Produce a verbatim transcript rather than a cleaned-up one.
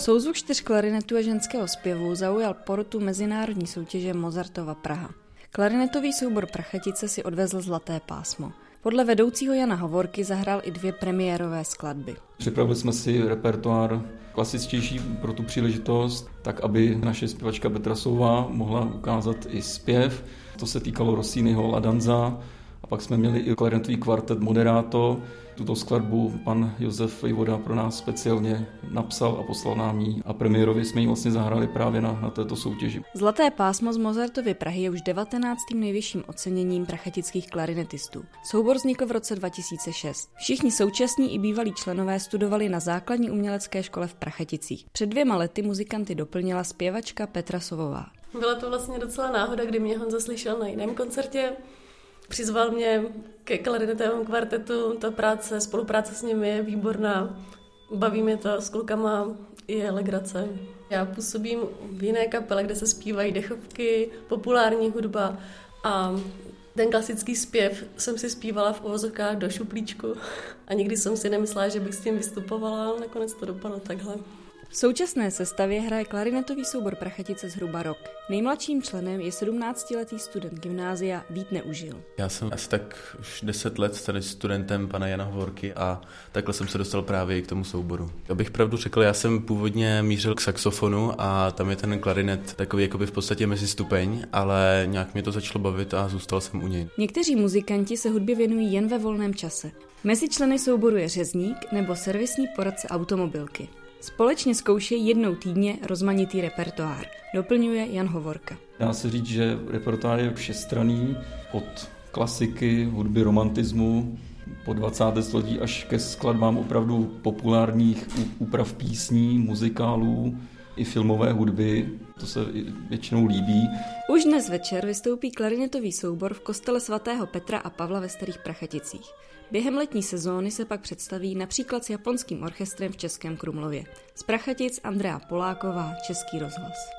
Souzvuk čtyř klarinetů a ženského zpěvu zaujal porotu mezinárodní soutěže Mozartova Praha. Klarinetový soubor Prachatice si odvezl zlaté pásmo. Podle vedoucího Jana Hovorky zahrál i dvě premiérové skladby. Připravili jsme si repertoár klasičtější pro tu příležitost, tak aby naše zpěvačka Petrasová mohla ukázat i zpěv. To se týkalo Rossiniho La Danza. A pak jsme měli i klarinetový kvartet Moderato. Tuto skladbu pan Josef Vejvoda pro nás speciálně napsal a poslal nám ji. A premiérově jsme ji vlastně zahráli právě na, na této soutěži. Zlaté pásmo z Mozartovy Prahy je už devatenáctým nejvyšším oceněním prachatických klarinetistů. Soubor vznikl v roce dva tisíce šest. Všichni současní i bývalí členové studovali na základní umělecké škole v Prachaticích. Před dvěma lety muzikanty doplnila zpěvačka Petra Sovová. Byla to vlastně docela náhoda, kdy mě Honza slyšel na jiném koncertě. Přizval mě ke klarinetovému kvartetu, ta práce, spolupráce s nimi je výborná. Baví mě to s klukama, je legrace. Já působím v jiné kapele, kde se zpívají dechovky, populární hudba a ten klasický zpěv jsem si zpívala v uvozovkách do šuplíčku a nikdy jsem si nemyslela, že bych s tím vystupovala, ale nakonec to dopadlo takhle. V současné sestavě hraje klarinetový soubor Prachatice zhruba rok. Nejmladším členem je sedmnáctiletý student gymnázia Vít Neužil. Já jsem asi tak už deset let tady studentem pana Jana Hovorky a takhle jsem se dostal právě i k tomu souboru. Abych pravdu řekl, já jsem původně mířil k saxofonu a tam je ten klarinet takový jakoby v podstatě mezistupeň, ale nějak mě to začalo bavit a zůstal jsem u něj. Někteří muzikanti se hudbě věnují jen ve volném čase. Mezi členy souboru je řezník nebo servisní poradce automobilky. Společně zkoušejí jednou týdně rozmanitý repertoár, doplňuje Jan Hovorka. Dá se říct, že repertoár je všestranný, od klasiky, hudby romantismu, po dvacáté století až ke skladbám opravdu populárních úprav písní, muzikálů i filmové hudby. To se většinou líbí. Už dnes večer vystoupí klarinetový soubor v kostele svatého Petra a Pavla ve Starých Prachaticích. Během letní sezóny se pak představí například s japonským orchestrem v Českém Krumlově. Z Prachatic Andrea Poláková, Český rozhlas.